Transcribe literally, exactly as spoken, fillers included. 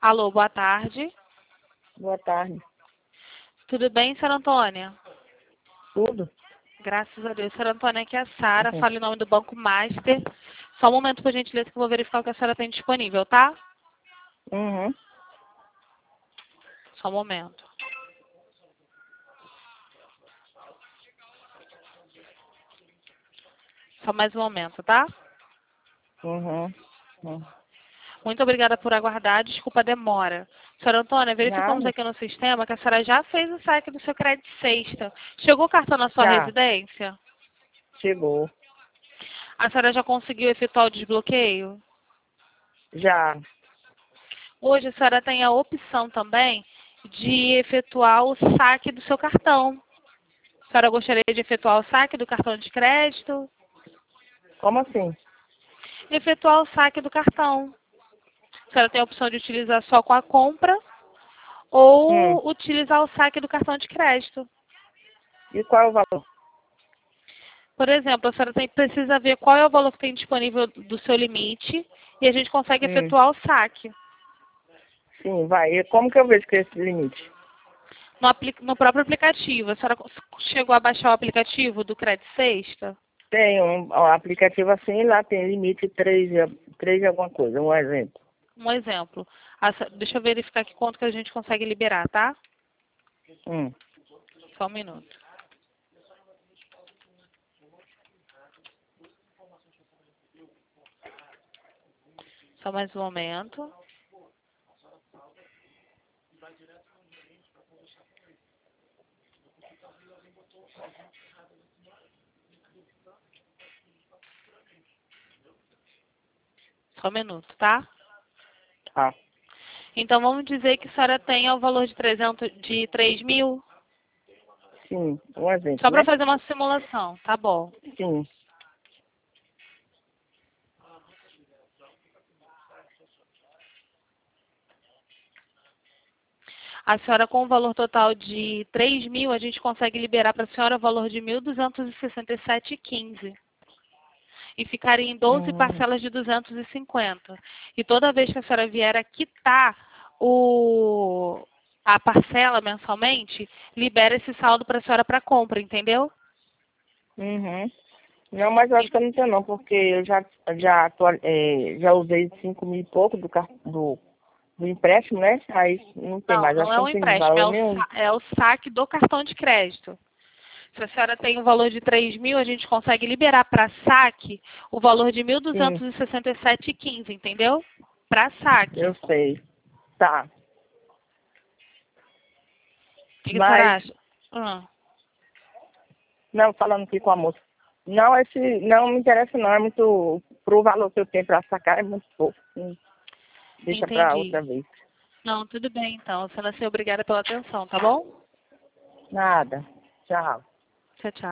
Alô, boa tarde. Boa tarde. Tudo bem, senhora Antônia? Tudo? Graças a Deus. Senhora Antônia, aqui é a Sara, Uhum. fala em nome do Banco Master. Só um momento, por gentileza, que eu vou verificar o que a senhora tem disponível, tá? Uhum. Só um momento. Só mais um momento, tá? Uhum. Uhum. Muito obrigada por aguardar. Desculpa a demora. Senhora Antônia, verificamos Nada. aqui no sistema que a senhora já fez o saque do seu crédito sexta. Chegou o cartão na sua Já. residência? Chegou. A senhora já conseguiu efetuar o desbloqueio? Já. Hoje a senhora tem a opção também de efetuar o saque do seu cartão. A senhora gostaria de efetuar o saque do cartão de crédito? Como assim? Efetuar o saque do cartão. A senhora tem a opção de utilizar só com a compra Hum. ou utilizar o saque do cartão de crédito. E qual é o valor? Por exemplo, a senhora tem, precisa ver qual é o valor que tem disponível do seu limite e a gente consegue Hum. efetuar o saque. Sim, vai. E como que eu vejo que é esse limite? No, apli- no próprio aplicativo. A senhora chegou a baixar o aplicativo do Crédito Sexta? Tem um, um aplicativo assim, lá tem limite três, três alguma coisa, um exemplo. Um exemplo. A se- deixa eu verificar aqui quanto que a gente consegue liberar, tá? Hum. Só um minuto. Só mais um momento. Só um minuto, tá? Tá. Então vamos dizer que a senhora tenha o valor de trezentos, de três mil. Sim, um exemplo, Só para né? fazer uma simulação, tá bom. Sim. A senhora com o valor total de três mil, a gente consegue liberar para a senhora o valor de mil duzentos e sessenta e sete vírgula quinze. E ficaria em doze Hum. parcelas de duzentos e cinquenta. E toda vez que a senhora vier a quitar o, a parcela mensalmente, libera esse saldo para a senhora para compra, entendeu? Uhum. Não, mas eu acho E- que eu não tenho não, porque eu já, já, atual- eh, já usei cinco mil e pouco do, car- do, do empréstimo, né? Aí não tem não, mais, não acho que é não um tem empréstimo, é valor o, nenhum. sa- é o saque do cartão de crédito. Se a senhora tem um valor de três mil, a gente consegue liberar para saque o valor de mil duzentos Sim, e sessenta e sete vírgula quinze, entendeu? Para saque. eu O sei. Tá. que, que a senhora Mas, acha? Hum, não, falando aqui com a moça. Não, esse não me interessa não, é muito, pro valor que eu tenho para sacar é muito pouco. Hum, Deixa para entendi. outra vez. Não, tudo bem então. A senhora ser obrigada pela atenção, tá bom? Nada. Tchau. Tchau, tchau.